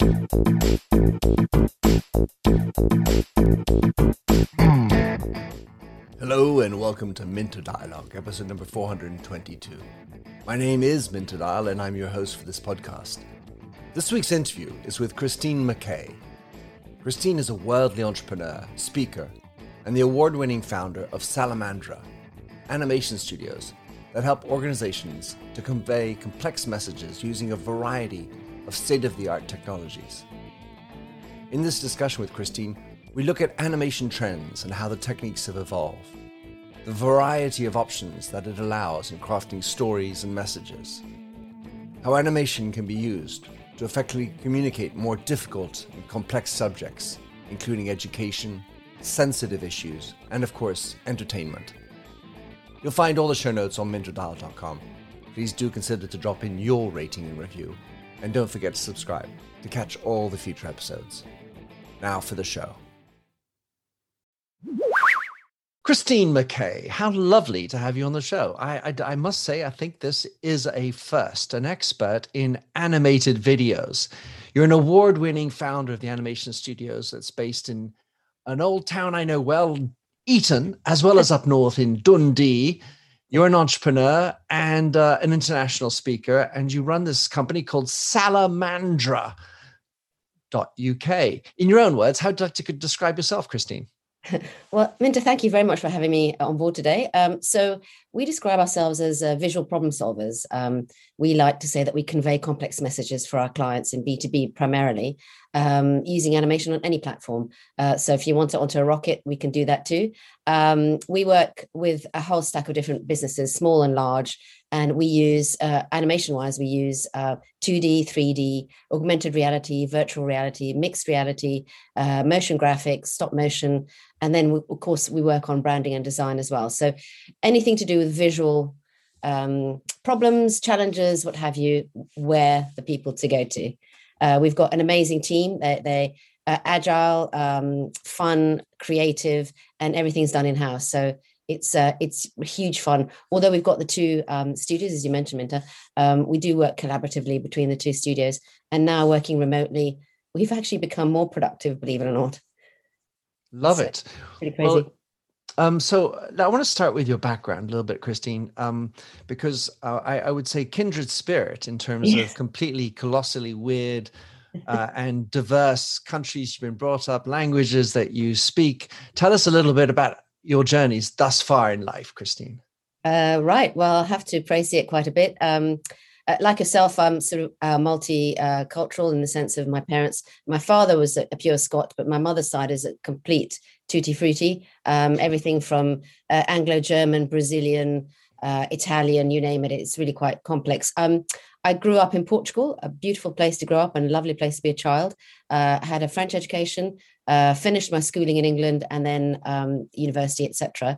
Hello and welcome to Minter Dialogue, episode number 422. My name is Minter Dial and I'm your host for this podcast. This week's interview is with Christine McKay. Christine is a worldly entrepreneur, speaker, and the award-winning founder of Salamandra, animation studios that help organizations to convey complex messages using a variety of state-of-the-art technologies. In this discussion with Christine, we look at animation trends and how the techniques have evolved, the variety of options that it allows in crafting stories and messages, how animation can be used to effectively communicate more difficult and complex subjects, including education, sensitive issues, and of course, entertainment. You'll find all the show notes on minterdial.com. Please do consider to drop in your rating and review, and don't forget to subscribe to catch all the future episodes. Now for the show. Christine McKay, how lovely to have you on the show. I must say, I think this is a first, an expert in animated videos. You're an award-winning founder of the animation studios that's based in an old town I know well, Eton, as well as up north in Dundee. You're an entrepreneur and an international speaker, and you run this company called Salamandra.uk. In your own words, how would you like to describe yourself, Christine? Well, Minter, thank you very much for having me on board today. So we describe ourselves as visual problem solvers. We like to say that we convey complex messages for our clients in B2B primarily, using animation on any platform. So if you want it onto a rocket, we can do that too. We work with a whole stack of different businesses, small and large, and we use, animation-wise, we use 2D, 3D, augmented reality, virtual reality, mixed reality, motion graphics, stop motion, and then, of course, we work on branding and design as well. So anything to do with visual problems, challenges, what have you, we're the people to go to. We've got an amazing team. They're agile, fun, creative, and everything's done in-house. So it's huge fun. Although we've got the two studios, as you mentioned, Minter, we do work collaboratively between the two studios. And now working remotely, we've actually become more productive, believe it or not. Love it. Pretty crazy. Well, so I want to start with your background a little bit, Christine, because I would say kindred spirit in terms of completely colossally weird and diverse countries you've been brought up, languages that you speak. Tell us a little bit about your journeys thus far in life, Christine. Right. Well, I'll have to praise it quite a bit. Like yourself, I'm sort of multicultural in the sense of my parents. My father was a pure Scot, but my mother's side is a complete tutti frutti. Everything from Anglo-German, Brazilian, Italian, you name it. It's really quite complex. I grew up in Portugal, a beautiful place to grow up and a lovely place to be a child. I had a French education, finished my schooling in England and then university, etc.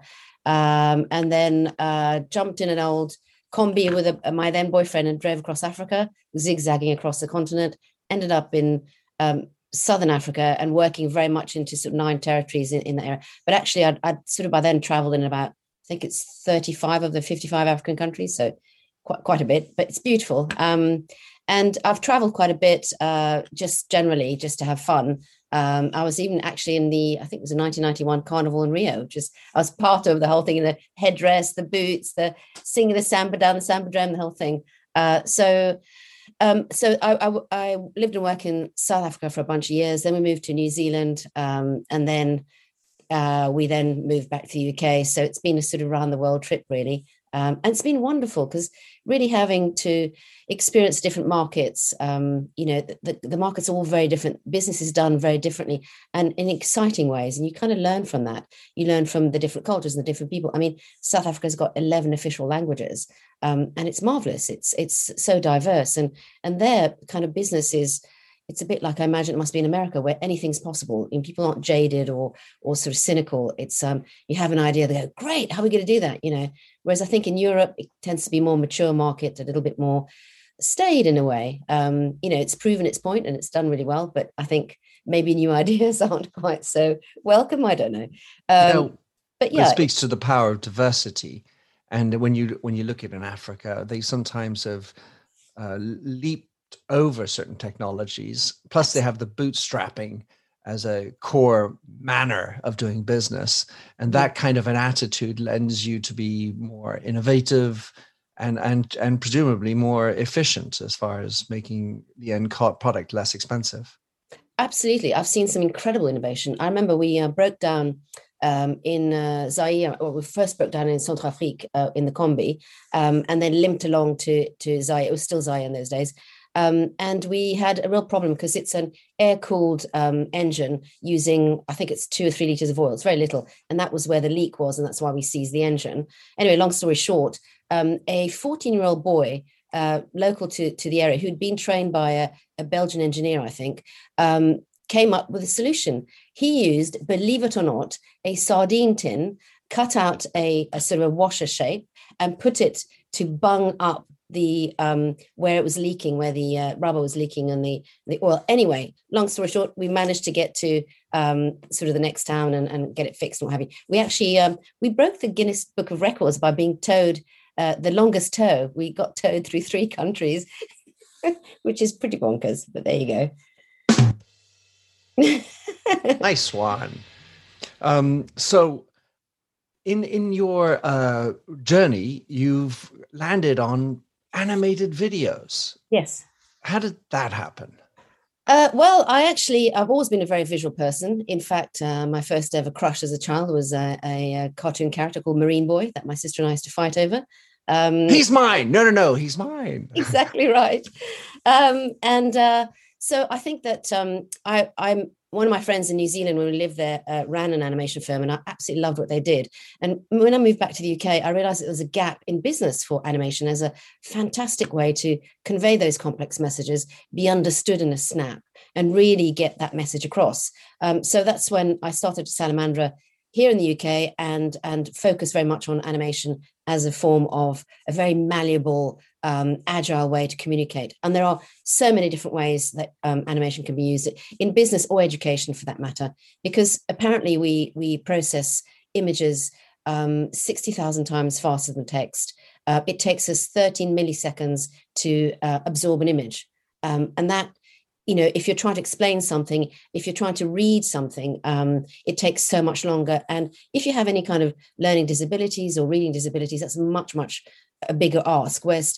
And then jumped in an old combi with my then boyfriend and drove across Africa, zigzagging across the continent, ended up in Southern Africa and working very much into sort of 9 territories in that area. But actually, I'd sort of by then traveled in about, I think it's 35 of the 55 African countries. So quite a bit, but it's beautiful. And I've traveled quite a bit, just generally, just to have fun. I was even actually in I think it was a 1991 Carnival in Rio. I was part of the whole thing, the headdress, the boots, the singing the samba down the samba drum, the whole thing. So I lived and worked in South Africa for a bunch of years. Then we moved to New Zealand, and then we then moved back to the UK. So it's been a sort of around the world trip, really. And it's been wonderful because really having to experience different markets, the markets are all very different, business is done very differently and in exciting ways. And you kind of learn from that. You learn from the different cultures and the different people. I mean, South Africa's got 11 official languages, and it's marvelous. It's so diverse. And their kind of business it's a bit like I imagine it must be in America, where anything's possible and people aren't jaded or sort of cynical. It's you have an idea, they go, great, how are we going to do that? Whereas I think in Europe, it tends to be more mature market, a little bit more staid in a way. It's proven its point and it's done really well, but I think maybe new ideas aren't quite so welcome. I don't know. But yeah, it speaks to the power of diversity. And when you look at in Africa, they sometimes have leaped over certain technologies. Plus, they have the bootstrapping as a core manner of doing business. And that kind of an attitude lends you to be more innovative and presumably more efficient as far as making the end product less expensive. Absolutely. I've seen some incredible innovation. I remember we broke down in Zaire, or we first broke down in Centrafrique in the Combi, and then limped along to Zaire. It was still Zaire in those days. And we had a real problem because it's an air-cooled engine using, I think it's 2 or 3 liters of oil. It's very little. And that was where the leak was, and that's why we seized the engine. Anyway, long story short, a 14-year-old boy local to the area, who'd been trained by a Belgian engineer, I think, came up with a solution. He used, believe it or not, a sardine tin, cut out a sort of a washer shape and put it to bung up the where it was leaking, where the rubber was leaking and the oil. Anyway, long story short, we managed to get to sort of the next town and get it fixed and what have you. We actually we broke the Guinness Book of Records by being towed the longest tow. We got towed through 3 countries, which is pretty bonkers, but there you go. Nice one. So in your journey, you've landed on animated videos. Yes. How did that happen? Well, I've always been a very visual person. In fact, my first ever crush as a child was a cartoon character called Marine Boy that my sister and I used to fight over. He's mine. No, he's mine. Exactly right. So I think that I'm one of my friends in New Zealand, when we lived there, ran an animation firm, and I absolutely loved what they did. And when I moved back to the UK, I realized that there was a gap in business for animation as a fantastic way to convey those complex messages, be understood in a snap, and really get that message across. So that's when I started Salamandra here in the UK and focus very much on animation as a form of a very malleable, agile way to communicate. And there are so many different ways that animation can be used in business or education, for that matter, because apparently we process images 60,000 times faster than text. It takes us 13 milliseconds to absorb an image. And that, if you're trying to explain something, if you're trying to read something, it takes so much longer. And if you have any kind of learning disabilities or reading disabilities, that's much, much a bigger ask. Whereas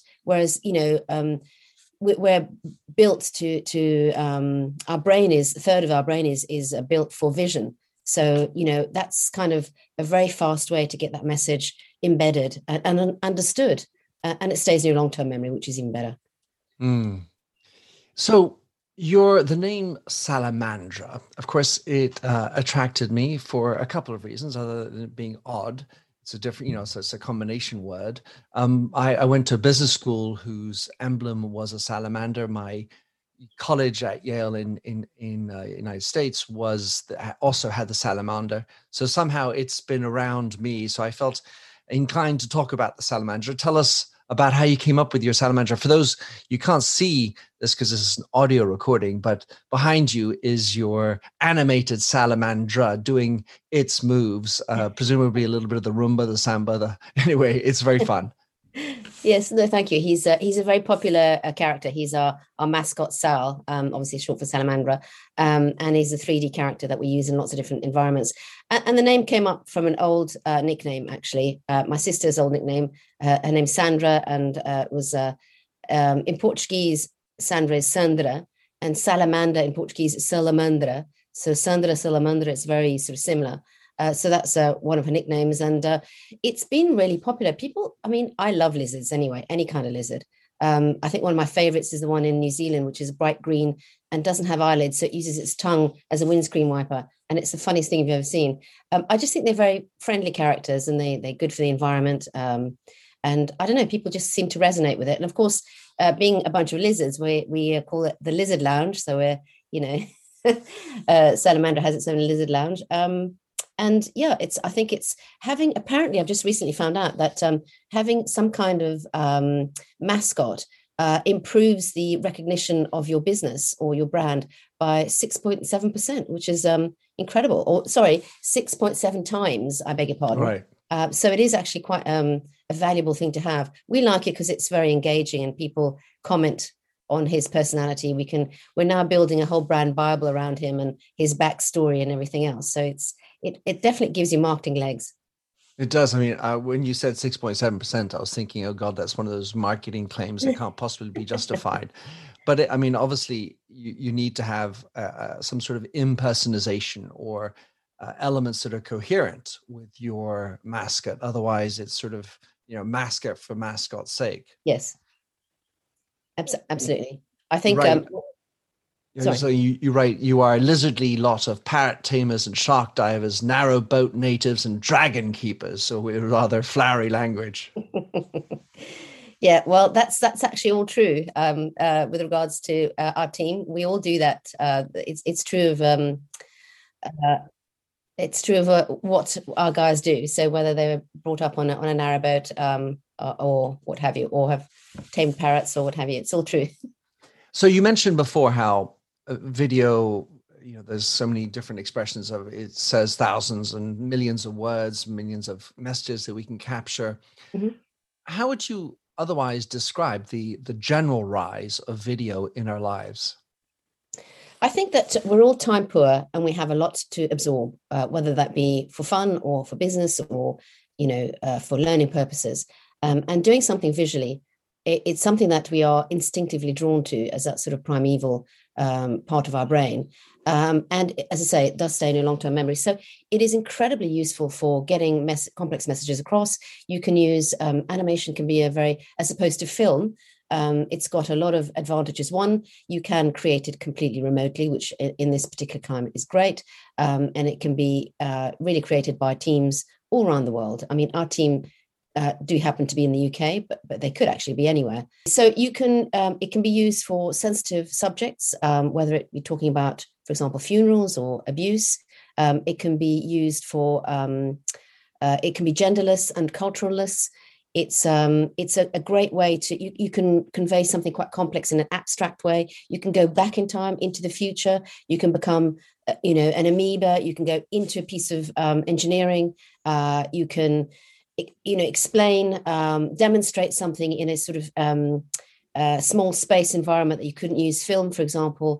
we're built to our brain is, a third of our brain is built for vision. So, that's kind of a very fast way to get that message embedded and understood. And it stays in your long-term memory, which is even better. Mm. So, the name Salamandra, of course, it attracted me for a couple of reasons, other than it being odd. It's a different, so it's a combination word. I went to a business school whose emblem was a salamander. My college at Yale in United States also had the salamander. So somehow it's been around me. So I felt inclined to talk about the salamander. Tell us about how you came up with your salamander. For those, you can't see this because this is an audio recording, but behind you is your animated salamandra doing its moves, presumably a little bit of the rumba, the samba. Anyway, it's very fun. Yes, no, thank you. He's a very popular character. He's our mascot, Sal, obviously short for Salamandra, and he's a 3D character that we use in lots of different environments. And the name came up from an old nickname, actually. My sister's old nickname, her name's Sandra, and was in Portuguese, Sandra is Sandra, and Salamander in Portuguese is Salamandra. So Sandra, Salamandra, it's very sort of similar. So that's one of her nicknames, and it's been really popular. I love lizards anyway, any kind of lizard. I think one of my favorites is the one in New Zealand, which is bright green and doesn't have eyelids, so it uses its tongue as a windscreen wiper, and it's the funniest thing you've ever seen. I just think they're very friendly characters, and they're good for the environment. And I don't know, people just seem to resonate with it. And of course, being a bunch of lizards, we call it the Lizard Lounge. So we're, Salamander has its own lizard lounge. And yeah, I think it's having, apparently I've just recently found out that having some kind of mascot improves the recognition of your business or your brand by 6.7%, which is incredible. Or sorry, 6.7 times, I beg your pardon. Right. So it is actually quite a valuable thing to have. We like it because it's very engaging and people comment on his personality. We're now building a whole brand Bible around him and his backstory and everything else. So it definitely gives you marketing legs. It does. I mean, when you said 6.7%, I was thinking, oh God, that's one of those marketing claims that can't possibly be justified. But I mean, obviously, you need to have some sort of impersonalization or elements that are coherent with your mascot. Otherwise, it's sort of, mascot for mascot's sake. Yes, absolutely. I think right. Sorry. So you write, you are a lizardly lot of parrot tamers and shark divers, narrow boat natives and dragon keepers. So we're rather flowery language. Yeah, well, that's actually all true. With regards to our team, we all do that. It's true of what our guys do. So whether they were brought up on a narrowboat or what have you, or have tamed parrots or what have you, it's all true. So you mentioned before how video, there's so many different expressions of it. It says thousands and millions of words, millions of messages that we can capture. Mm-hmm. How would you otherwise describe the general rise of video in our lives? I think that we're all time poor and we have a lot to absorb, whether that be for fun or for business or, for learning purposes. And doing something visually, it's something that we are instinctively drawn to as that sort of primeval part of our brain. And as I say, it does stay in your long-term memory. So it is incredibly useful for getting complex messages across. You can use animation can be as opposed to film, it's got a lot of advantages. One, you can create it completely remotely, which in this particular climate is great. And it can be really created by teams all around the world. I mean, our team do happen to be in the UK, but they could actually be anywhere. So it can be used for sensitive subjects, whether it be talking about, for example, funerals or abuse. It can be used for, it can be genderless and culturalless. It's a great way to, you can convey something quite complex in an abstract way. You can go back in time into the future. You can become, an amoeba. You can go into a piece of engineering. You can, explain, demonstrate something in a sort of small space environment that you couldn't use film, for example.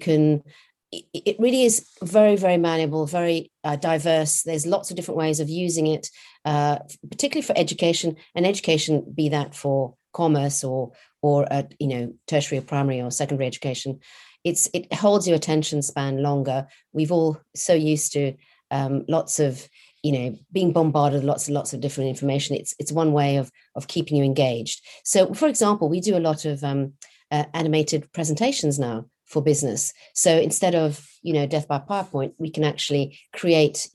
It really is very, very malleable, very diverse. There's lots of different ways of using it, particularly for education, and education, be that for commerce or tertiary or primary or secondary education. It holds your attention span longer. We've all so used to lots of, being bombarded with lots and lots of different information. It's one way of keeping you engaged. So, for example, we do a lot of animated presentations now for business. So instead of, death by PowerPoint, we can actually create,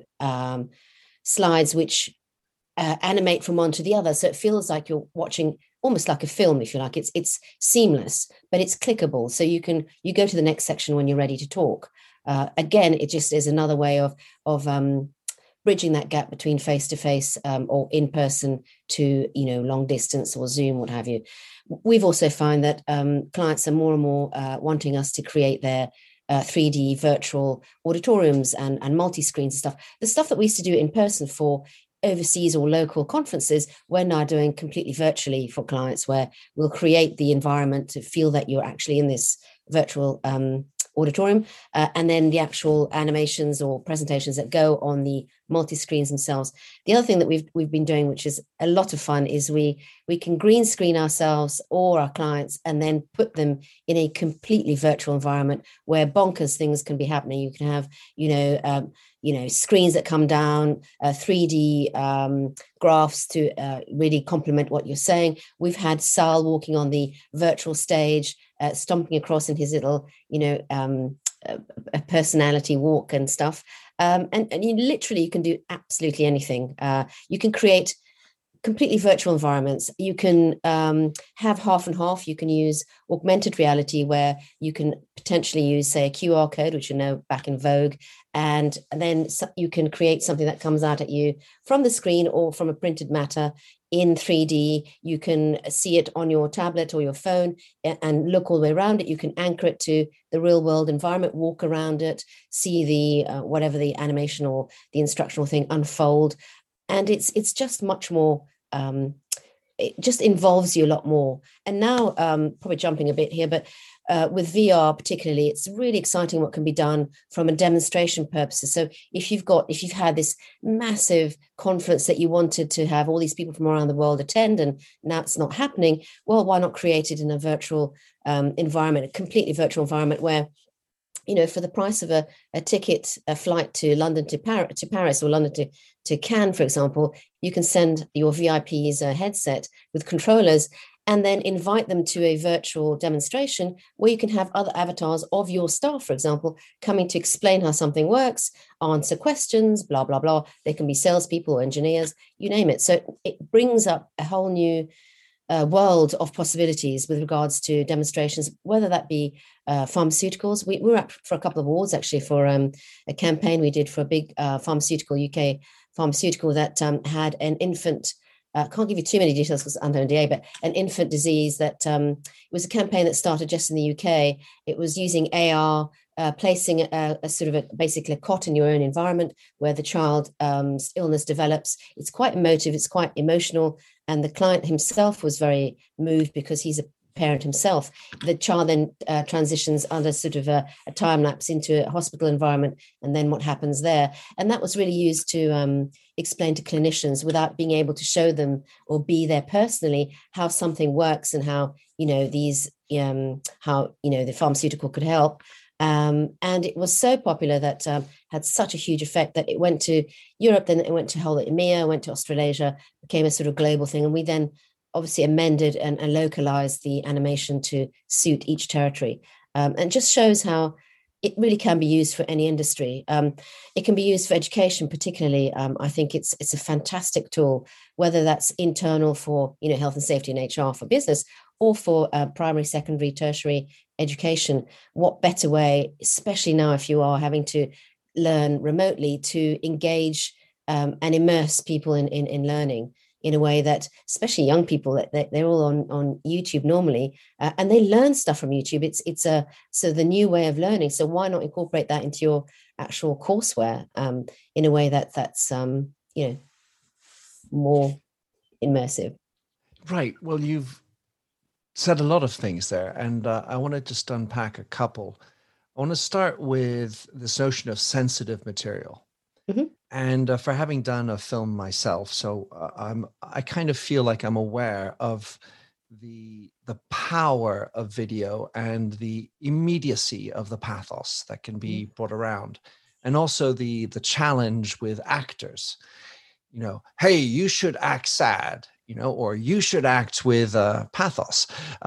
slides which animate from one to the other. So it feels like you're watching almost like a film, if you like. It's seamless, but it's clickable. So you go to the next section when you're ready to talk. Again, it just is another way of bridging that gap between face-to-face or in-person to, long distance or Zoom, what have you. We've also found that clients are more and more wanting us to create their 3D virtual auditoriums and multi-screens and stuff. The stuff that we used to do in person for overseas or local conferences, we're now doing completely virtually for clients, where we'll create the environment to feel that you're actually in this virtual auditorium, and then the actual animations or presentations that go on the multi-screens themselves. The other thing that we've been doing, which is a lot of fun, is we can green screen ourselves or our clients and then put them in a completely virtual environment where bonkers things can be happening. You can have, screens that come down, 3D graphs to really complement what you're saying. We've had Sal walking on the virtual stage, stomping across in his little, a personality walk and stuff. And you can do absolutely anything. You can create completely virtual environments. You can have half and half. You can use augmented reality, where you can potentially use, say, a QR code, which back in vogue, and then you can create something that comes out at you from the screen or from a printed matter in 3D. You can see it on your tablet or your phone and look all the way around it. You can anchor it to the real world environment, walk around it, see the whatever the animation or the instructional thing unfold. And it's just much more, it just involves you a lot more. And now, probably jumping a bit here, but with VR particularly, it's really exciting what can be done from a demonstration purposes. So if you've had this massive conference that you wanted to have all these people from around the world attend, and now it's not happening, well, why not create it in a virtual environment, a completely virtual environment where, for the price of a ticket, a flight to London to Paris or London to Cannes, for example, you can send your VIPs a headset with controllers and then invite them to a virtual demonstration where you can have other avatars of your staff, for example, coming to explain how something works, answer questions, blah, blah, blah. They can be salespeople or engineers, you name it. So it brings up a whole new world of possibilities with regards to demonstrations, whether that be pharmaceuticals. We were up for a couple of awards actually for a campaign we did for a big pharmaceutical, UK pharmaceutical that had an infant, can't give you too many details because under NDA, but an infant disease that it was a campaign that started just in the UK. It was using AR, placing a sort of basically a cot in your own environment where the child's illness develops. It's quite emotive, it's quite emotional. And the client himself was very moved because he's a parent himself. The child then transitions under sort of a time lapse into a hospital environment, and then what happens there. And that was really used to explain to clinicians without being able to show them or be there personally how something works and how, the pharmaceutical could help. And it was so popular that had such a huge effect that it went to Europe, then it went to whole EMEA, went to Australasia, became a sort of global thing. And we then obviously amended and localized the animation to suit each territory. And just shows how it really can be used for any industry. It can be used for education, particularly. I think it's a fantastic tool, whether that's internal for health and safety and HR for business, or for primary, secondary, tertiary education. What better way, especially now if you are having to learn remotely, to engage and immerse people in learning in a way that, especially young people, that they're all on YouTube normally, and they learn stuff from YouTube. It's so the new way of learning. So why not incorporate that into your actual courseware in a way that's more immersive? Right. Well, you've said a lot of things there, and I want to just unpack a couple. I want to start with this notion of sensitive material. Mm-hmm. And for having done a film myself, so I kind of feel like I'm aware of the power of video and the immediacy of the pathos that can be brought around, and also the challenge with actors. Hey, you should act sad, or you should act with pathos.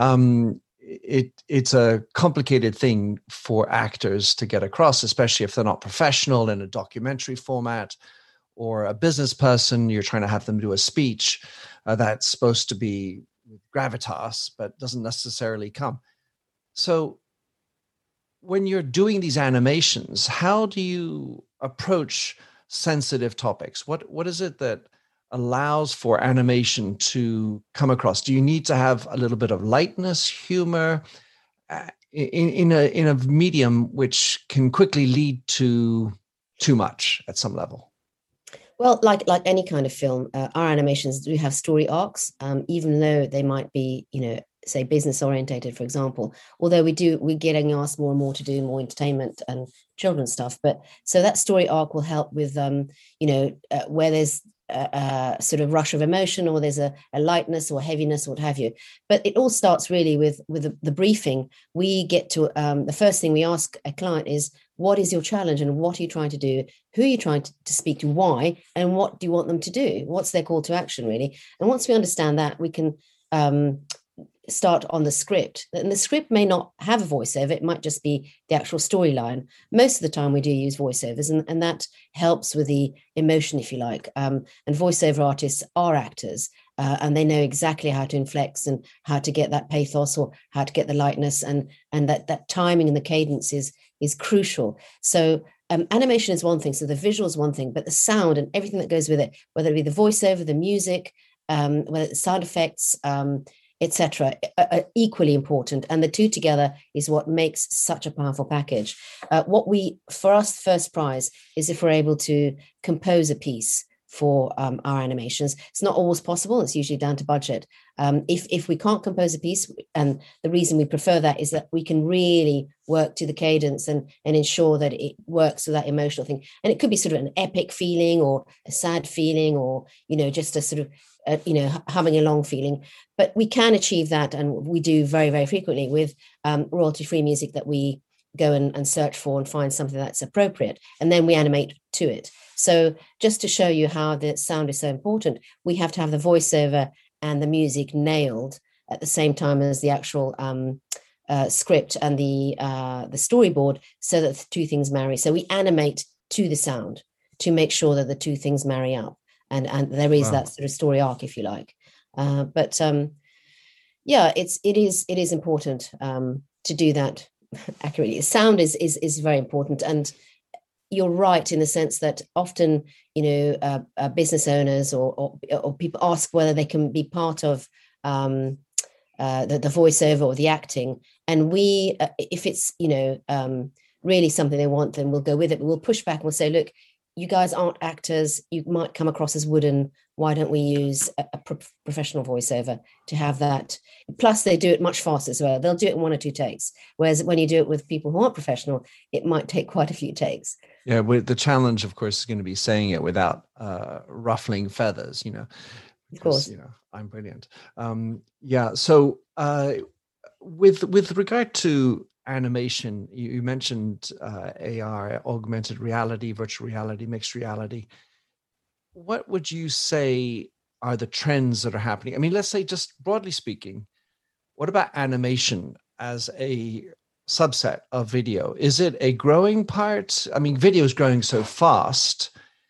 It's a complicated thing for actors to get across, especially if they're not professional in a documentary format, or a business person. You're trying to have them do a speech that's supposed to be with gravitas, but doesn't necessarily come. So when you're doing these animations, how do you approach sensitive topics? What is it that allows for animation to come across? Do you need to have a little bit of lightness, humor in a medium which can quickly lead to too much at some level? Well, like any kind of film, our animations do have story arcs, even though they might be, say business orientated, for example. Although we're getting asked more and more to do more entertainment and children's stuff. But so that story arc will help with, where there's a sort of rush of emotion, or there's a lightness or heaviness or what have you. But it all starts really with the briefing. We get to the first thing we ask a client is, what is your challenge and what are you trying to do? Who are you trying to speak to? Why? And what do you want them to do? What's their call to action, really? And once we understand that, we can start on the script. And the script may not have a voiceover. It might just be the actual storyline. Most of the time we do use voiceovers, and that helps with the emotion, if you like. And voiceover artists are actors, and they know exactly how to inflect and how to get that pathos or how to get the lightness, and that timing and the cadence is crucial. So animation is one thing. So the visual is one thing, but the sound and everything that goes with it, whether it be the voiceover, the music, whether it's sound effects, etc., are equally important. And the two together is what makes such a powerful package. For us, first prize is if we're able to compose a piece for our animations. It's not always possible. It's usually down to budget. If we can't compose a piece, and the reason we prefer that is that we can really work to the cadence and ensure that it works with that emotional thing. And it could be sort of an epic feeling or a sad feeling, or, just a sort of, humming along feeling. But we can achieve that, and we do very, very frequently with royalty-free music that we go and search for and find something that's appropriate, and then we animate to it. So just to show you how the sound is so important, we have to have the voiceover and the music nailed at the same time as the actual script and the storyboard, so that the two things marry. So we animate to the sound to make sure that the two things marry up, and there is that sort of story arc, if you like. But it is important to do that accurately. Sound is very important, and you're right in the sense that often, business owners or people ask whether they can be part of the voiceover or the acting. And we, if it's, really something they want, then we'll go with it. But we'll push back and we'll say, look, you guys aren't actors. You might come across as wooden. Why don't we use a professional voiceover to have that? Plus, they do it much faster as well. They'll do it in 1 or 2 takes. Whereas when you do it with people who aren't professional, it might take quite a few takes. Yeah, the challenge, of course, is going to be saying it without ruffling feathers, because, of course. I'm brilliant. So with regard to animation, you mentioned AR, augmented reality, virtual reality, mixed reality. What would you say are the trends that are happening? I mean, let's say, just broadly speaking, what about animation as a subset of video? Is it a growing part? I mean, video is growing so fast.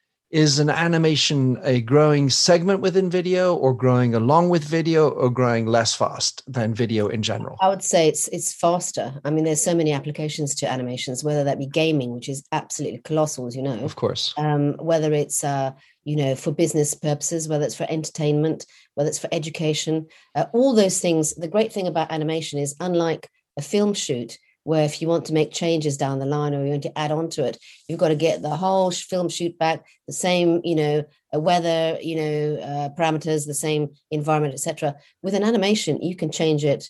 Is an animation a growing segment within video, or growing along with video, or growing less fast than video in general? I would say it's faster. I mean, there's so many applications to animations, whether that be gaming, which is absolutely colossal, as you know. Of course. Whether it's, for business purposes, whether it's for entertainment, whether it's for education, all those things. The great thing about animation is, unlike a film shoot, where if you want to make changes down the line, or you want to add on to it, you've got to get the whole film shoot back, the same, weather, parameters, the same environment, etc. With an animation, you can change it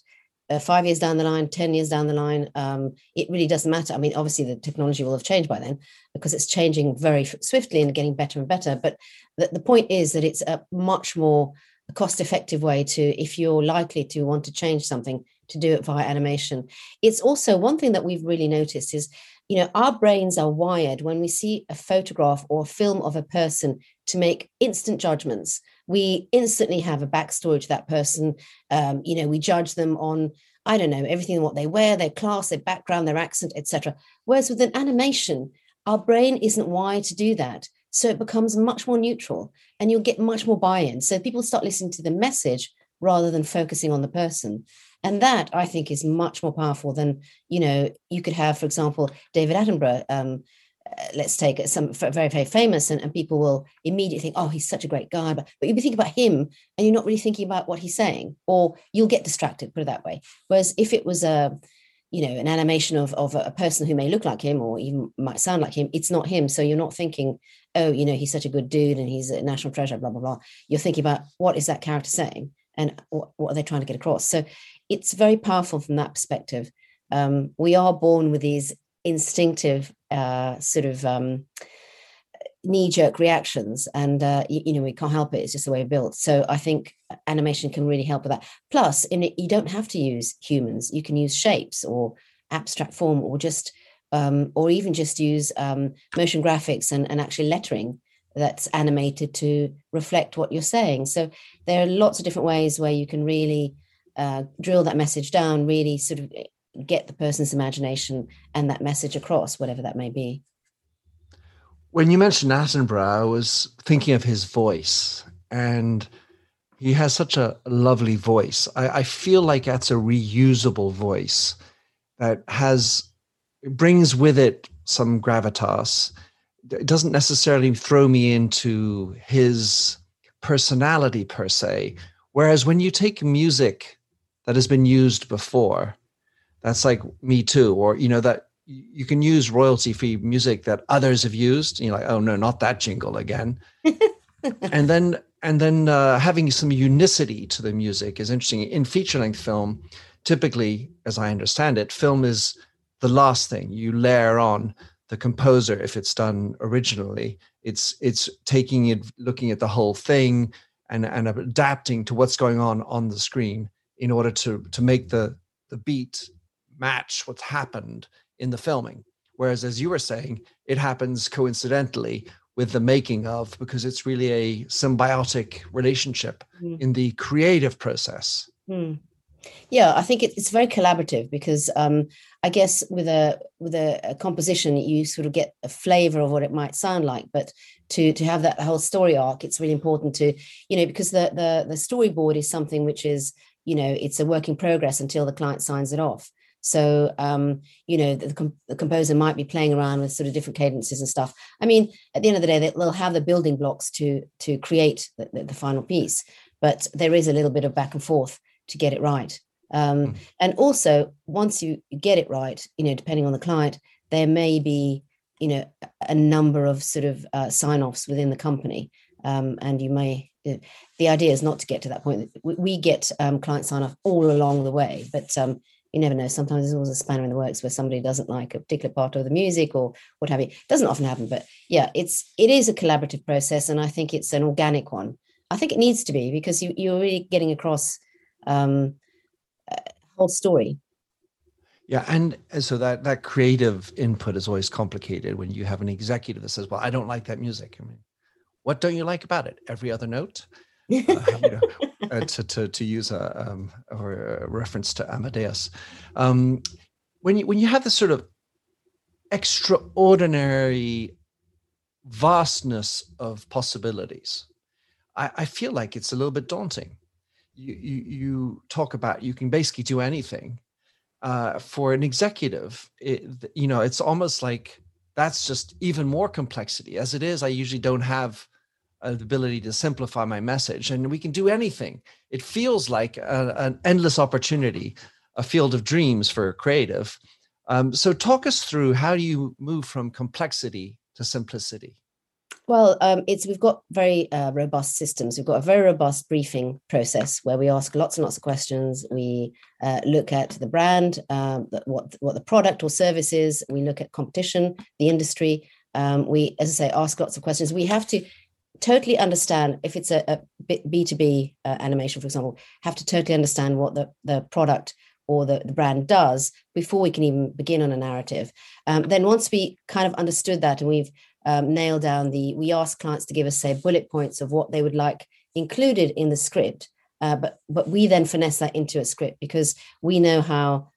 5 years down the line, 10 years down the line. It really doesn't matter. I mean, obviously the technology will have changed by then, because it's changing very swiftly and getting better and better. But the point is that it's a much more cost-effective way to, if you're likely to want to change something, to do it via animation. It's also one thing that we've really noticed is, our brains are wired when we see a photograph or a film of a person to make instant judgments. We instantly have a backstory to that person. We judge them on, I don't know, everything, what they wear, their class, their background, their accent, etc. Whereas with an animation, our brain isn't wired to do that. So it becomes much more neutral, and you'll get much more buy-in. So people start listening to the message rather than focusing on the person. And that, I think, is much more powerful than, you could have, for example, David Attenborough. Let's take some very, very famous, and people will immediately think, oh, he's such a great guy. But you'll be thinking about him, and you're not really thinking about what he's saying, or you'll get distracted, put it that way. Whereas if it was an animation of a person who may look like him, or even might sound like him, it's not him. So you're not thinking, oh, he's such a good dude and he's a national treasure, blah, blah, blah. You're thinking about, what is that character saying? And what are they trying to get across? So it's very powerful from that perspective. We are born with these instinctive knee-jerk reactions, and we can't help it. It's just the way we're built. So I think animation can really help with that. Plus, in it, you don't have to use humans. You can use shapes or abstract form, or just or even just use motion graphics and actually lettering that's animated to reflect what you're saying. So there are lots of different ways where you can really drill that message down, really sort of get the person's imagination and that message across, whatever that may be. When you mentioned Attenborough, I was thinking of his voice, and he has such a lovely voice. I feel like that's a reusable voice that brings with it some gravitas. It doesn't necessarily throw me into his personality per se. Whereas when you take music that has been used before, that's like Me Too, or, that you can use royalty-free music that others have used. And you're like, oh no, not that jingle again. and then having some unicity to the music is interesting. In feature-length film, typically, as I understand it, film is the last thing you layer on. The composer, if it's done originally, it's taking it, looking at the whole thing, and adapting to what's going on the screen in order to make the beat match what's happened in the filming. Whereas, as you were saying, it happens coincidentally with the making of, because it's really a symbiotic relationship in the creative process. Yeah, I think it's very collaborative, because I guess with a composition, you sort of get a flavor of what it might sound like, but to have that whole story arc, it's really important to, because the storyboard is something which is, it's a work in progress until the client signs it off. So, the composer might be playing around with sort of different cadences and stuff. I mean, at the end of the day, they'll have the building blocks to create the final piece, but there is a little bit of back and forth to get it right. And also, once you get it right, depending on the client, there may be, a number of sort of sign-offs within the company. And you may, the idea is not to get to that point. We get client sign-off all along the way, but you never know. Sometimes there's always a spanner in the works where somebody doesn't like a particular part of the music or what have you. It doesn't often happen, but yeah, it is a collaborative process, and I think it's an organic one. I think it needs to be, because you're really getting across a whole story. Yeah, and so that creative input is always complicated when you have an executive that says, "Well, I don't like that music." I mean, what don't you like about it? Every other note. To use a reference to Amadeus, when you have this sort of extraordinary vastness of possibilities, I feel like it's a little bit daunting. You talk about, you can basically do anything. For an executive, it's almost like that's just even more complexity. As it is, I usually don't have the ability to simplify my message, and we can do anything. It feels like an endless opportunity, a field of dreams for a creative. So talk us through, how do you move from complexity to simplicity? Well, we've got very robust systems. We've got a very robust briefing process where we ask lots and lots of questions. We look at the brand, what the product or service is. We look at competition, the industry. We, as I say, ask lots of questions. We have to totally understand, if it's a B2B animation, for example, have to totally understand what the product or the brand does before we can even begin on a narrative. Then once we kind of understood that, and we've nailed down we ask clients to give us, say, bullet points of what they would like included in the script, but we then finesse that into a script, because we know how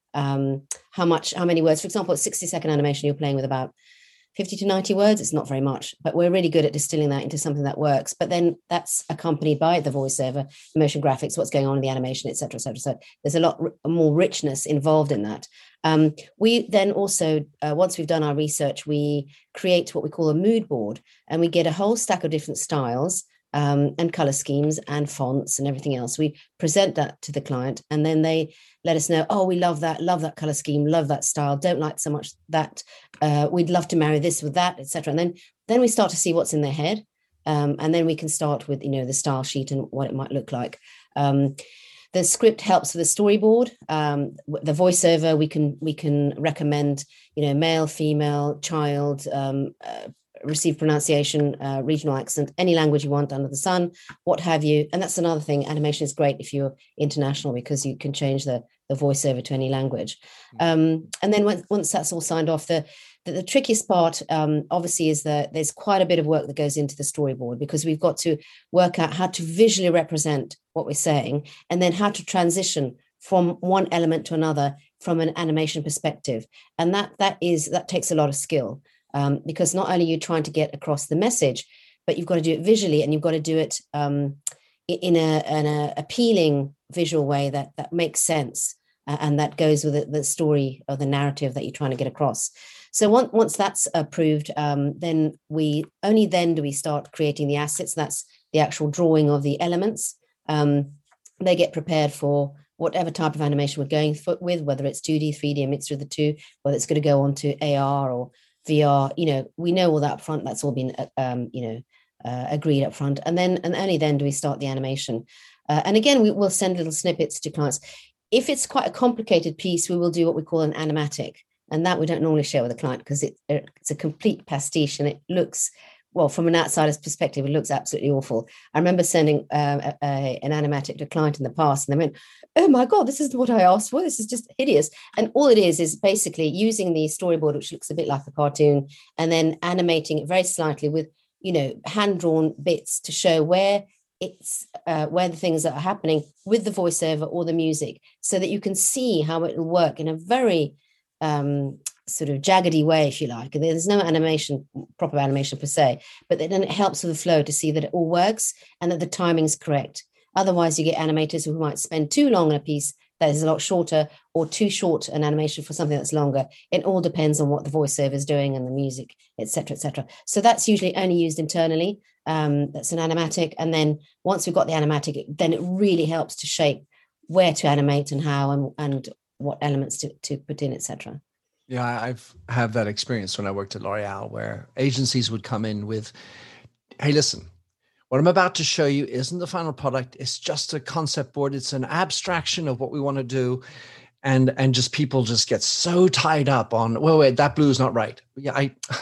many words. For example, a 60-second animation, you're playing with about 50 to 90 words. It's not very much, but we're really good at distilling that into something that works. But then that's accompanied by the voiceover, motion graphics, what's going on in the animation, et cetera, et cetera. So there's a lot more richness involved in that. We then also, once we've done our research, we create what we call a mood board, and we get a whole stack of different styles and color schemes and fonts and everything else. We present that to the client, and then they let us know, oh, we love that color scheme, love that style, don't like so much that, we'd love to marry this with that, etc. And then we start to see what's in their head, and then we can start with the style sheet and what it might look like. The script helps with the storyboard. The voiceover, we can recommend male, female, child, received pronunciation, regional accent, any language you want under the sun, what have you. And that's another thing. Animation is great if you're international, because you can change the voiceover to any language. And then once that's all signed off, the trickiest part, obviously, is that there's quite a bit of work that goes into the storyboard, because we've got to work out how to visually represent what we're saying, and then how to transition from one element to another from an animation perspective. And that takes a lot of skill. Because not only are you trying to get across the message, but you've got to do it visually, and you've got to do it in a appealing visual way that makes sense, and that goes with the story or the narrative that you're trying to get across. So once that's approved, then do we start creating the assets. That's the actual drawing of the elements. They get prepared for whatever type of animation we're going with, whether it's 2D, 3D, a mixture of the two, whether it's going to go on to AR or VR. We know all that up front. That's all been agreed up front, and only then do we start the animation. And again, we will send little snippets to clients. If it's quite a complicated piece, we will do what we call an animatic, and that we don't normally share with the client because it's a complete pastiche, and it looks, well, from an outsider's perspective, it looks absolutely awful. I remember sending an animatic to a client in the past, and they went, "Oh my God, this isn't what I asked for. This is just hideous." And all it is basically using the storyboard, which looks a bit like a cartoon, and then animating it very slightly with, hand-drawn bits to show where the things that are happening with the voiceover or the music, so that you can see how it will work in a very sort of jaggedy way, if you like. There's no proper animation per se, but then it helps with the flow to see that it all works and that the timing's correct. Otherwise, you get animators who might spend too long on a piece that is a lot shorter, or too short an animation for something that's longer. It all depends on what the voiceover is doing and the music, etc., etc. So that's usually only used internally. That's an animatic. And then once we've got the animatic, then it really helps to shape where to animate and how and what elements to put in, etc. Yeah, I've had that experience when I worked at L'Oreal, where agencies would come in with, "Hey, listen, what I'm about to show you isn't the final product. It's just a concept board. It's an abstraction of what we want to do." And just people just get so tied up on, wait, that blue is not right. Yeah,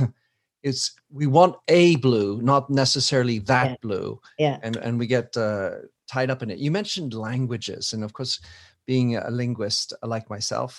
we want a blue, not necessarily that blue. Yeah. And we get tied up in it. You mentioned languages. And of course, being a linguist like myself,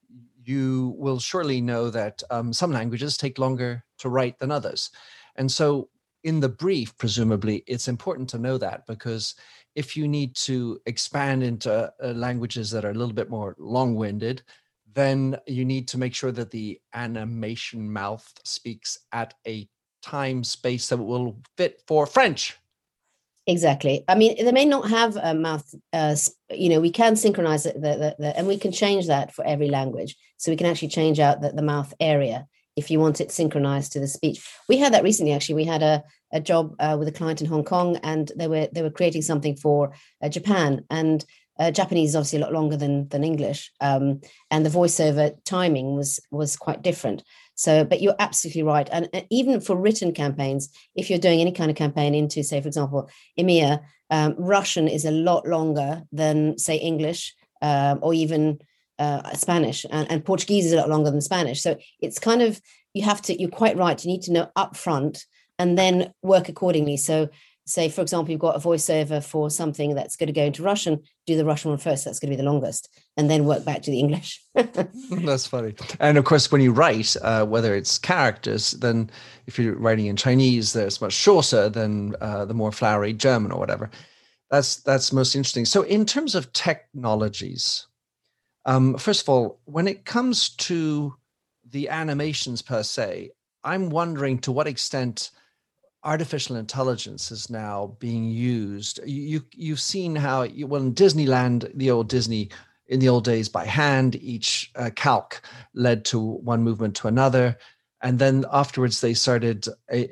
you will surely know that some languages take longer to write than others. And so in the brief, presumably, it's important to know that, because if you need to expand into languages that are a little bit more long-winded, then you need to make sure that the animation mouth speaks at a time space that will fit for French. Exactly. I mean, they may not have a mouth, we can synchronize it, and we can change that for every language. So we can actually change out the mouth area if you want it synchronized to the speech. We had that recently, actually. We had a job with a client in Hong Kong, and they were creating something for Japan. And Japanese is obviously a lot longer than English. And the voiceover timing was quite different. So, but you're absolutely right. And even for written campaigns, if you're doing any kind of campaign into, say, for example, EMEA, Russian is a lot longer than, say, English or even Spanish, and Portuguese is a lot longer than Spanish. So it's kind of, you're quite right. You need to know upfront and then work accordingly. So say, for example, you've got a voiceover for something that's going to go into Russian, do the Russian one first. That's going to be the longest, and then work back to the English. That's funny. And of course, when you write, whether it's characters, then if you're writing in Chinese, that's much shorter than the more flowery German or whatever. That's most interesting. So in terms of technologies, first of all, when it comes to the animations per se, I'm wondering to what extent artificial intelligence is now being used. You've seen how, in Disneyland, the old Disney, in the old days, by hand, each calc led to one movement to another. And then afterwards, they started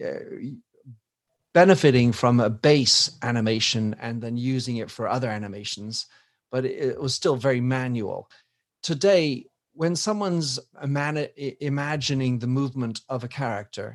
benefiting from a base animation and then using it for other animations. But it was still very manual. Today, when someone's imagining the movement of a character,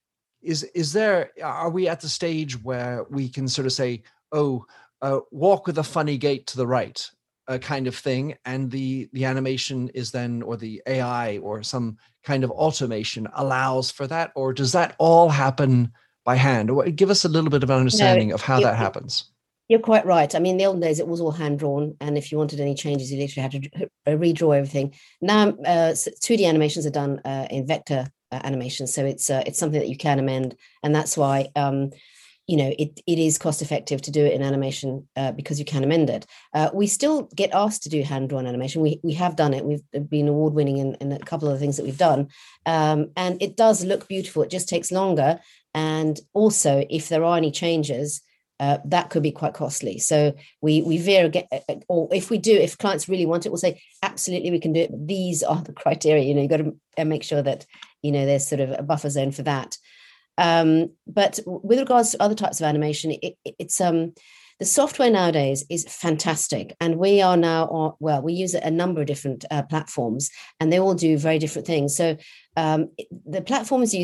are we at the stage where we can sort of say, walk with a funny gait to the right, kind of thing, and the animation is then, or the AI or some kind of automation allows for that? Or does that all happen by hand? Give us a little bit of an understanding of how that happens. You're quite right. I mean, in the olden days, it was all hand-drawn, and if you wanted any changes, you literally had to redraw everything. Now, 2D animations are done in vector animation, so it's something that you can amend, and that's why it is cost-effective to do it in animation because you can amend it. We still get asked to do hand-drawn animation. We have done it. We've been award-winning in a couple of the things that we've done, and it does look beautiful. It just takes longer, and also if there are any changes, that could be quite costly. So we veer again, or if clients really want it, we'll say, absolutely, we can do it. But these are the criteria. You've got to make sure that, there's sort of a buffer zone for that. But with regards to other types of animation, it's the software nowadays is fantastic. And we are now, we use a number of different platforms, and they all do very different things. So the platforms use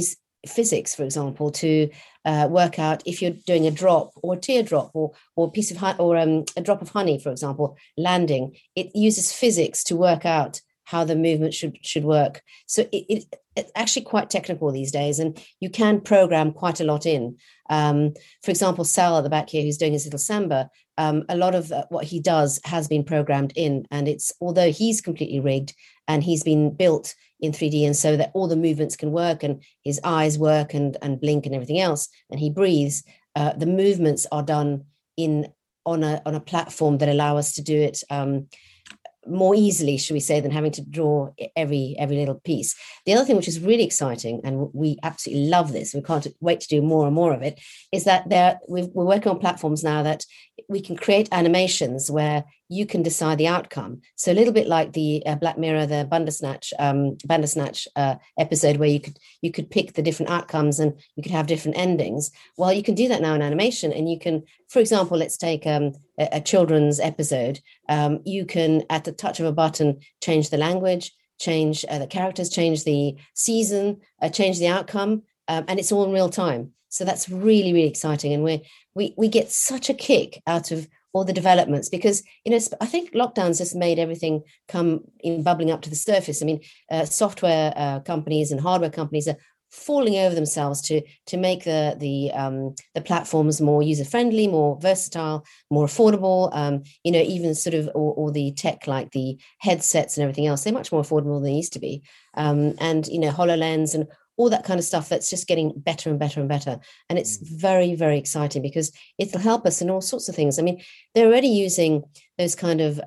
physics, for example, to work out if you're doing a drop or a teardrop or a piece of or a drop of honey, for example, landing. It uses physics to work out how the movement should work. So it's actually quite technical these days, and you can program quite a lot in. For example, Sal at the back here, who's doing his little samba, a lot of what he does has been programmed in, and it's, although he's completely rigged and he's been built in 3D, and so that all the movements can work and his eyes work and blink and everything else, and he breathes, the movements are done on a platform that allow us to do it more easily, should we say, than having to draw every little piece. The other thing which is really exciting, and we absolutely love this, we can't wait to do more and more of it, is that we're working on platforms now that we can create animations where you can decide the outcome. So a little bit like the Black Mirror, the Bandersnatch episode, where you could pick the different outcomes and you could have different endings. Well, you can do that now in animation, and you can, for example, let's take a children's episode. You can, at the touch of a button, change the language, change the characters, change the season, change the outcome, and it's all in real time. So that's really, really exciting, and we get such a kick out of all the developments, because I think lockdowns just made everything come in bubbling up to the surface. I mean, software companies and hardware companies are falling over themselves to make the platforms more user friendly, more versatile, more affordable. Even sort of or the tech, like the headsets and everything else, they're much more affordable than they used to be. And HoloLens and all that kind of stuff, that's just getting better and better and better. And it's very, very exciting, because it'll help us in all sorts of things. I mean, they're already using those kind of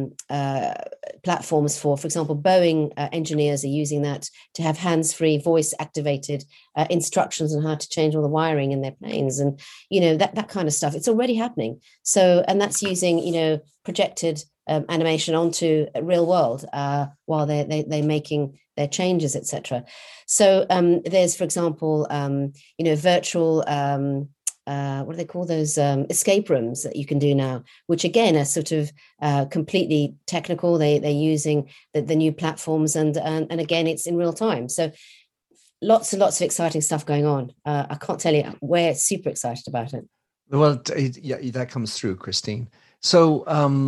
platforms for example, Boeing engineers are using that to have hands-free, voice-activated instructions on how to change all the wiring in their planes, and that kind of stuff. It's already happening. So, and that's using projected animation onto a real world while they're making their changes, etc. So there's, for example, virtual what do they call those, escape rooms that you can do now, which again are sort of completely technical. They're using the new platforms, and again, it's in real time. So lots and lots of exciting stuff going on. I can't tell you, we're super excited about it. Well, yeah, that comes through, Christine. So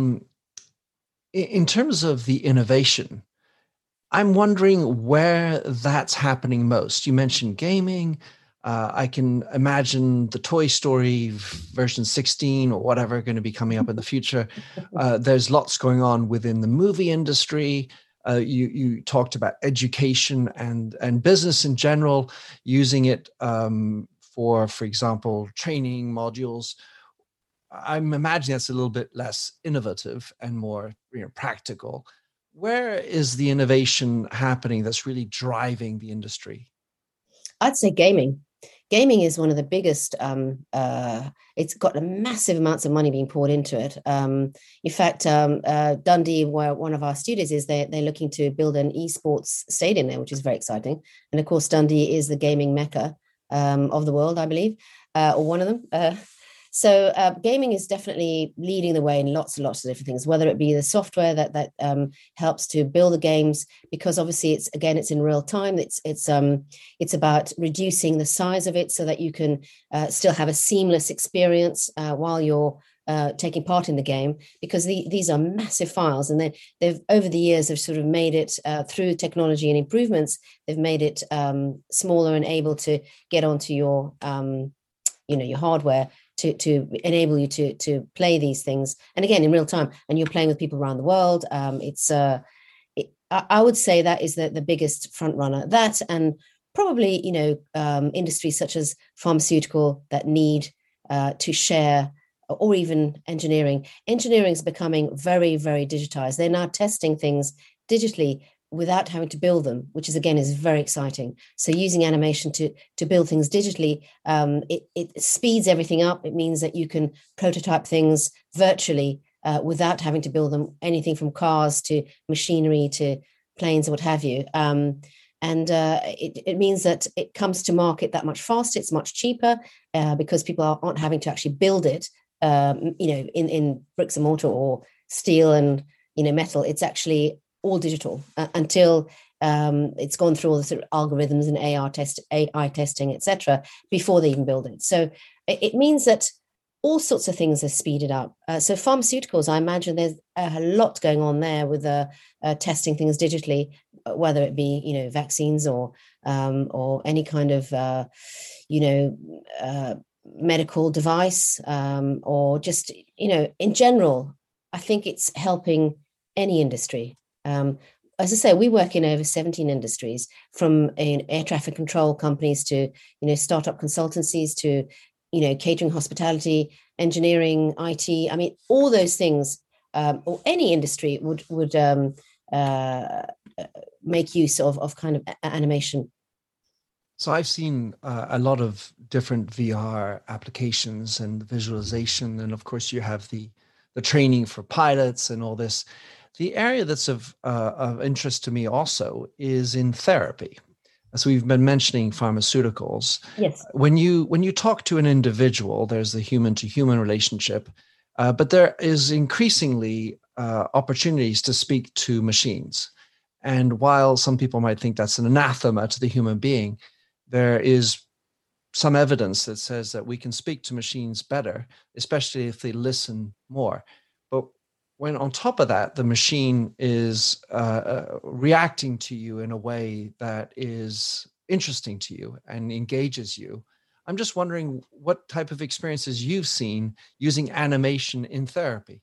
in terms of the innovation, I'm wondering where that's happening most. You mentioned gaming. I can imagine the Toy Story version 16 or whatever going to be coming up in the future. There's lots going on within the movie industry. You talked about education and business in general, using it for example, training modules. I'm imagining that's a little bit less innovative and more practical. Where is the innovation happening that's really driving the industry? I'd say gaming. Gaming is one of the biggest. It's got massive amounts of money being poured into it. In fact, Dundee, where one of our studios is, they're looking to build an esports stadium there, which is very exciting. And of course, Dundee is the gaming mecca of the world, I believe, or one of them. So gaming is definitely leading the way in lots and lots of different things, whether it be the software that helps to build the games, because obviously it's in real time. It's about reducing the size of it so that you can still have a seamless experience while you're taking part in the game, because these are massive files, and they've over the years have sort of made it through technology and improvements. They've made it smaller and able to get onto your your hardware to enable you to play these things, and again in real time, and you're playing with people around the world. I would say that is the biggest front runner. That, and probably industries such as pharmaceutical that need to share, or even engineering. Engineering is becoming very, very digitized. They're now testing things digitally without having to build them, which is very exciting. So using animation to build things digitally, it speeds everything up. It means that you can prototype things virtually without having to build them, anything from cars to machinery to planes or what have you. It means that it comes to market that much faster. It's much cheaper because people aren't having to actually build it, in bricks and mortar or steel and metal. It's actually all digital until it's gone through all the sort of algorithms and AI testing, etc., before they even build it. So it means that all sorts of things are speeded up. So pharmaceuticals, I imagine there's a lot going on there with testing things digitally, whether it be vaccines or any kind of medical device, or just in general. I think it's helping any industry. As I say, we work in over 17 industries, from air traffic control companies to startup consultancies to catering, hospitality, engineering, IT. I mean, all those things, or any industry would make use of kind of animation. So I've seen a lot of different VR applications and visualization, and of course you have the training for pilots and all this. The area that's of interest to me also is in therapy. So we've been mentioning pharmaceuticals. Yes. When you talk to an individual, there's the human to human relationship, but there is increasingly opportunities to speak to machines. And while some people might think that's an anathema to the human being, there is some evidence that says that we can speak to machines better, especially if they listen more. But when on top of that, the machine is reacting to you in a way that is interesting to you and engages you, I'm just wondering what type of experiences you've seen using animation in therapy.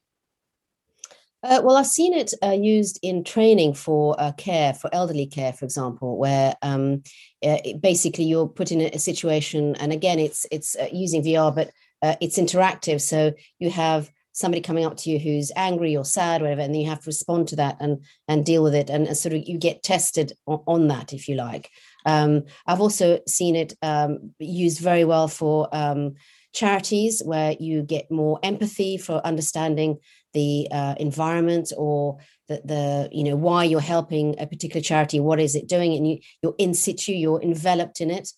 Well, I've seen it used in training for care, for elderly care, for example, where basically you're put in a situation, and again, it's using VR, but it's interactive. So you have somebody coming up to you who's angry or sad, or whatever, and then you have to respond to that and deal with it, and sort of you get tested on that, if you like. I've also seen it used very well for charities, where you get more empathy for understanding the environment, or the why you're helping a particular charity, what is it doing, and you're in situ, you're enveloped in it.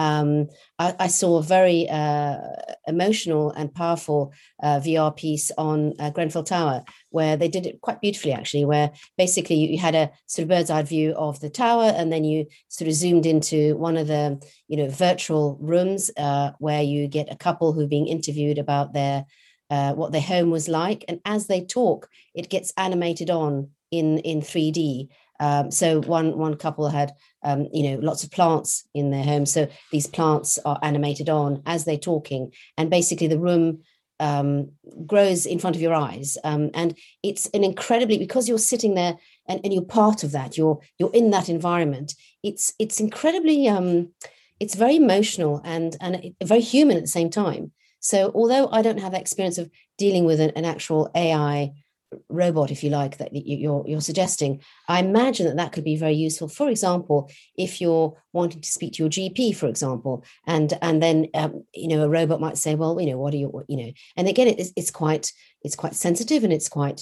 I saw a very emotional and powerful VR piece on Grenfell Tower, where they did it quite beautifully, actually, where basically you had a sort of bird's eye view of the tower, and then you sort of zoomed into one of the virtual rooms where you get a couple who are being interviewed about their what their home was like, and as they talk, it gets animated on in 3D. So one couple had lots of plants in their home, so these plants are animated on as they're talking, and basically the room grows in front of your eyes, and it's an incredibly, because you're sitting there and you're part of that, you're in that environment. It's incredibly it's very emotional and very human at the same time. So although I don't have experience of dealing with an actual AI robot, if you like, that you're suggesting, I imagine that could be very useful. For example, if you're wanting to speak to your GP, for example, and then a robot might say, well, what are you, and again, it's quite sensitive, and it's quite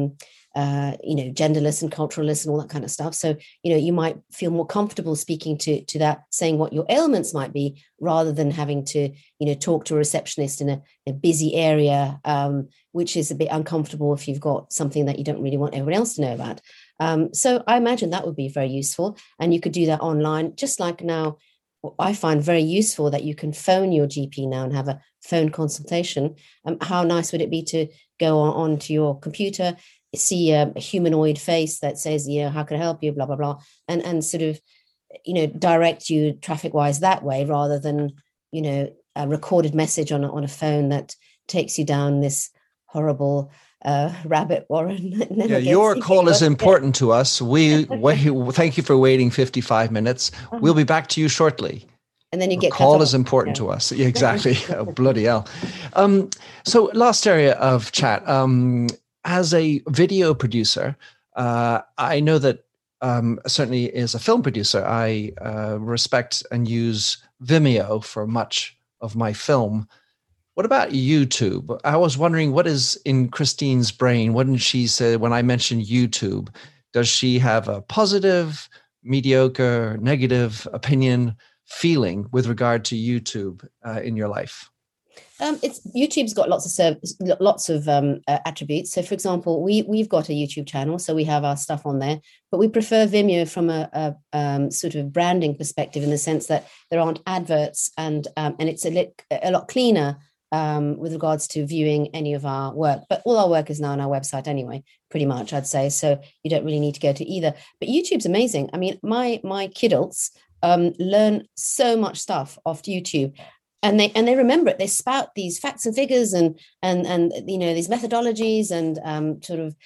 genderless and culturalist and all that kind of stuff. So you might feel more comfortable speaking to that, saying what your ailments might be, rather than having to talk to a receptionist in a busy area, which is a bit uncomfortable if you've got something that you don't really want everyone else to know about. So I imagine that would be very useful, and you could do that online, just like now. I find very useful that you can phone your GP now and have a phone consultation. How nice would it be to go on to your computer, see a humanoid face that says, how can I help you, blah, blah, blah, and sort of, direct you traffic wise that way, rather than, a recorded message on a phone that takes you down this horrible rabbit warren. Yeah, your call is important to us. We thank you for waiting 55 minutes. We'll be back to you shortly. And then you get call is important to us. Yeah, exactly. Oh, bloody hell. So last area of chat. As a video producer, I know that certainly as a film producer, I respect and use Vimeo for much of my film. What about YouTube? I was wondering what is in Christine's brain. What did she say when I mentioned YouTube? Does she have a positive, mediocre, negative opinion, feeling with regard to YouTube in your life? It's YouTube's got lots of attributes. So, for example, we've got a YouTube channel, so we have our stuff on there. But we prefer Vimeo from a sort of branding perspective, in the sense that there aren't adverts, and it's a lot cleaner with regards to viewing any of our work. But all our work is now on our website anyway, pretty much, I'd say. So you don't really need to go to either. But YouTube's amazing. I mean, my kidults learn so much stuff off YouTube. And they remember it. They spout these facts and figures and these methodologies and sort of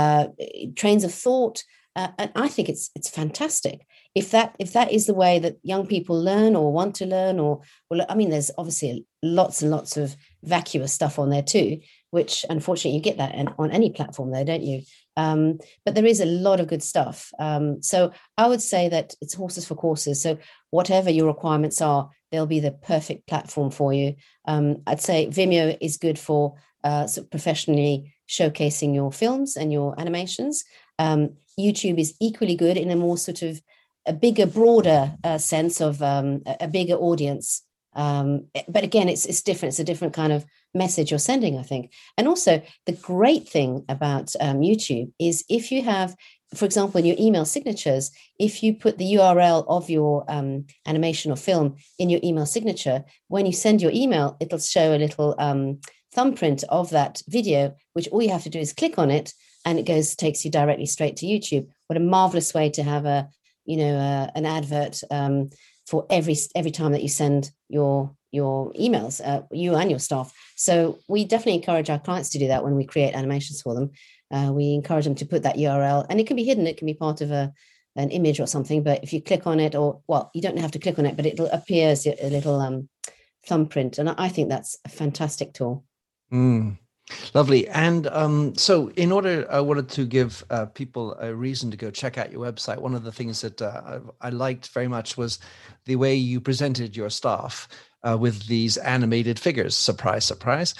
trains of thought. And I think it's fantastic. If that is the way that young people learn or want to learn, or I mean, there's obviously lots and lots of vacuous stuff on there too, which unfortunately you get that on any platform there, don't you? But there is a lot of good stuff. So I would say that it's horses for courses. So whatever your requirements are, they'll be the perfect platform for you. I'd say Vimeo is good for sort of professionally showcasing your films and your animations. YouTube is equally good in a more sort of a bigger, broader sense of a bigger audience. But again, it's different. It's a different kind of message you're sending, I think. And also, the great thing about YouTube is if you have, for example, in your email signatures, if you put the URL of your animation or film in your email signature, when you send your email, it'll show a little thumbprint of that video, which all you have to do is click on it, and it takes you directly straight to YouTube. What a marvelous way to have an advert for every time that you send your emails, you and your staff. So we definitely encourage our clients to do that when we create animations for them. We encourage them to put that URL, and it can be hidden. It can be part of an image or something. But if you click on it, you don't have to click on it, but it'll appear as a little thumbprint. And I think that's a fantastic tool. Lovely. And so in order, I wanted to give people a reason to go check out your website. One of the things that I liked very much was the way you presented your staff with these animated figures. Surprise, surprise.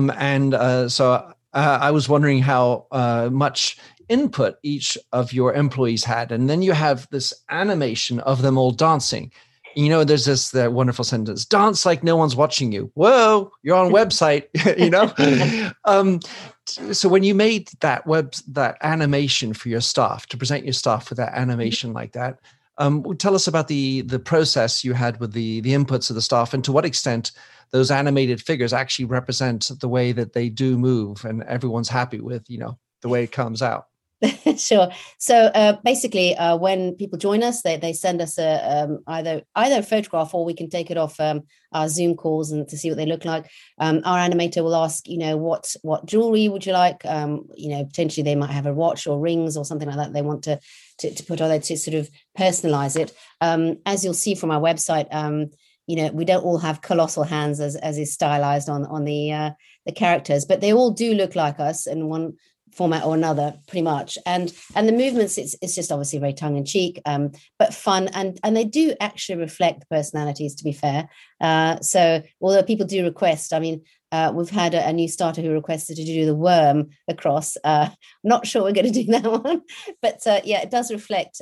So I was wondering how much input each of your employees had. And then you have this animation of them all dancing. You know, there's that wonderful sentence, dance like no one's watching you. Whoa, you're on website, you know? So when you made that animation for your staff, to present your staff with that animation like that, tell us about the process you had with the inputs of the staff, and to what extent those animated figures actually represent the way that they do move, and everyone's happy with, you know, the way it comes out. Sure. So basically, when people join us, they send us either a photograph, or we can take it off our Zoom calls and to see what they look like. Our animator will ask, you know, what jewelry would you like? You know, potentially they might have a watch or rings or something like that they want to put on there to sort of personalize it. As you'll see from our website, you know, we don't all have colossal hands as is stylized on the characters, but they all do look like us in one format or another, pretty much. And the movements, it's just obviously very tongue-in-cheek, but fun, and they do actually reflect the personalities, to be fair. So although people do request, I mean, we've had a new starter who requested to do the worm across. Not sure we're going to do that one, but yeah, it does reflect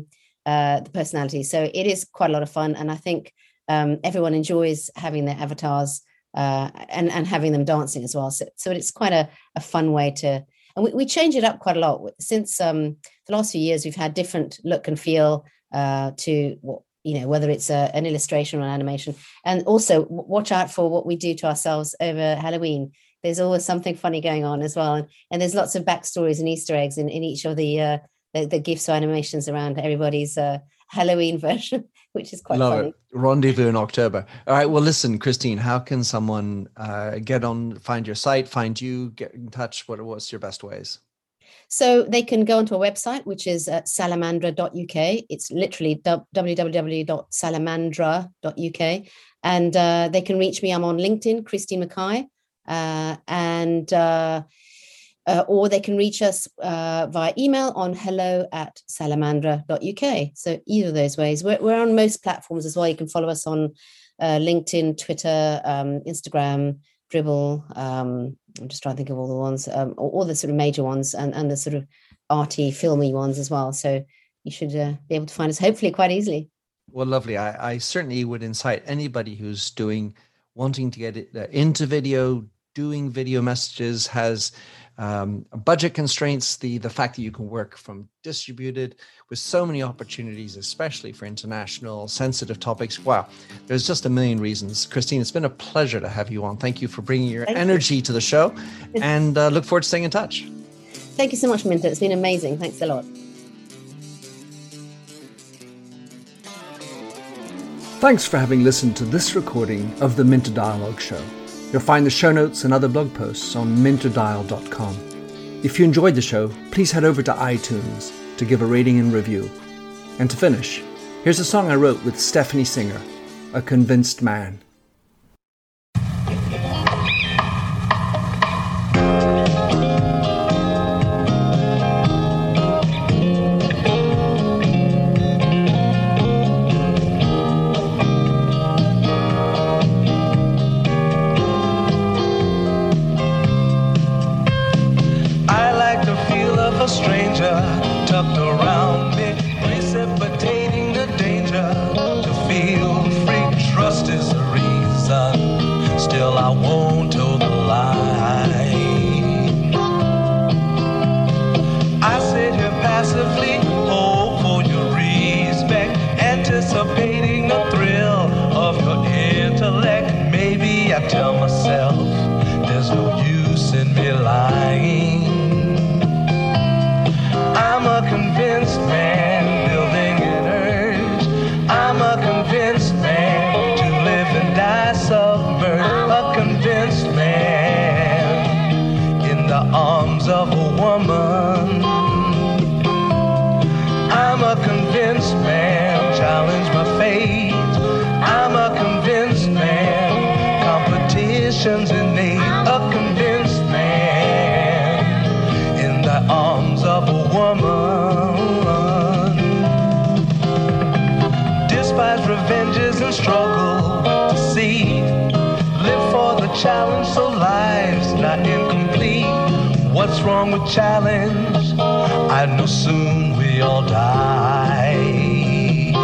the personality. So it is quite a lot of fun, and I think everyone enjoys having their avatars and having them dancing as well. So it's quite a fun way to. And we change it up quite a lot. Since the last few years, we've had different look and feel to what, you know, whether it's an illustration or an animation. And also watch out for what we do to ourselves over Halloween. There's always something funny going on as well. And there's lots of backstories and Easter eggs in each of the GIFs or animations around everybody's Halloween version, which is quite funny. It. Rendezvous in October. All right. Well, listen, Christine, how can someone find your site, find you, get in touch? What's your best ways? So they can go onto our website, which is salamandra.uk. It's literally www.salamandra.uk. And they can reach me. I'm on LinkedIn, Christine Mackay. Or they can reach us via email on hello@salamandra.uk. So either of those ways. We're on most platforms as well. You can follow us on LinkedIn, Twitter, Instagram, Dribbble. I'm just trying to think of all the ones, all the sort of major ones, and the sort of arty, filmy ones as well. So you should be able to find us hopefully quite easily. Well, lovely. I certainly would incite anybody who's doing wanting to get it into video, doing video messages, has budget constraints, the fact that you can work from distributed with so many opportunities, especially for international sensitive topics. Wow, there's just a million reasons. Christine, it's been a pleasure to have you on. Thank you for bringing your energy to the show, and look forward to staying in touch. Thank you so much, Minter. It's been amazing. Thanks a lot. Thanks for having listened to this recording of the Minter Dialogue Show. You'll find the show notes and other blog posts on minterdial.com. If you enjoyed the show, please head over to iTunes to give a rating and review. And to finish, here's a song I wrote with Stephanie Singer, A Convinced Man. Tucked around me, precipitating the danger. To feel free, trust is the reason. Still I won't toe the line. I sit here passively, hope for your respect, anticipating the thrill of your intellect. Maybe I tell myself there's no use in me lying. I'm a convinced man, building an urge. I'm a convinced man, to live and die submerged. A convinced man, in the arms of a woman. I'm a convinced man, challenge my fate. I'm a convinced man, competition's innate. A convinced man, in the arms of a woman. Despise revenges and struggle to see. Live for the challenge so life's not incomplete. What's wrong with challenge? I know soon we all die.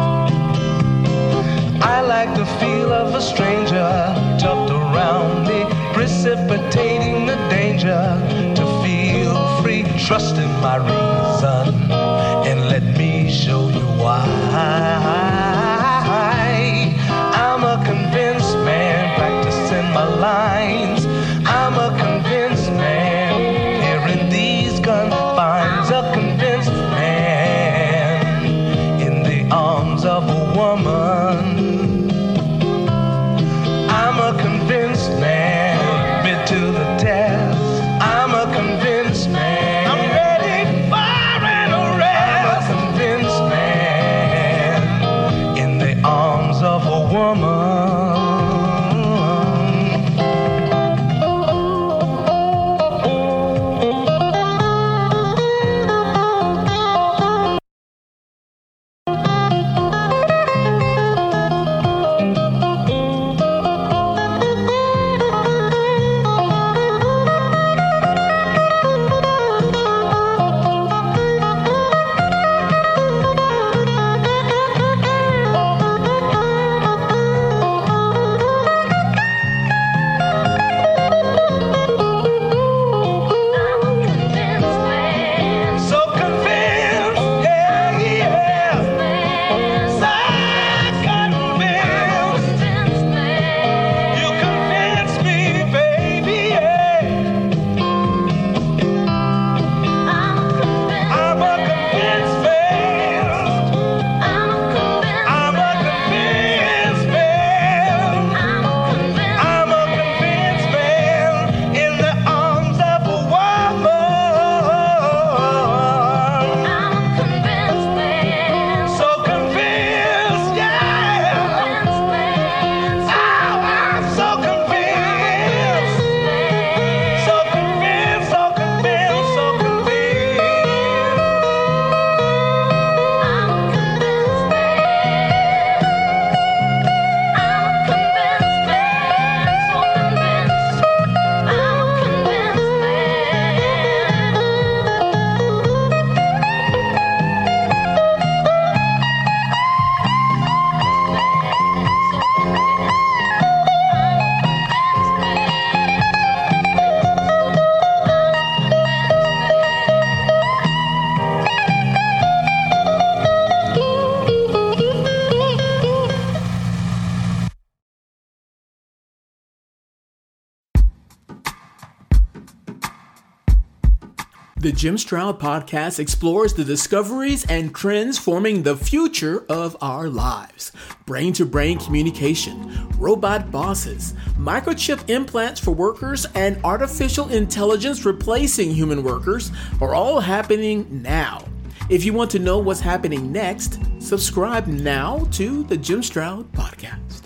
I like the feel of a stranger tucked around me, precipitating the danger. To feel free, trust in my reason, and let me show you why. I'm a convinced man, practicing my lines. I'm a convinced man, here in these confines. A convinced man, in the arms of a woman. I'm a convinced man, bid to the test. I'm a convinced man, I'm ready for an arrest. I'm a convinced man, in the arms of a woman. The Jim Stroud Podcast explores the discoveries and trends forming the future of our lives. Brain-to-brain communication, robot bosses, microchip implants for workers, and artificial intelligence replacing human workers are all happening now. If you want to know what's happening next, subscribe now to the Jim Stroud Podcast.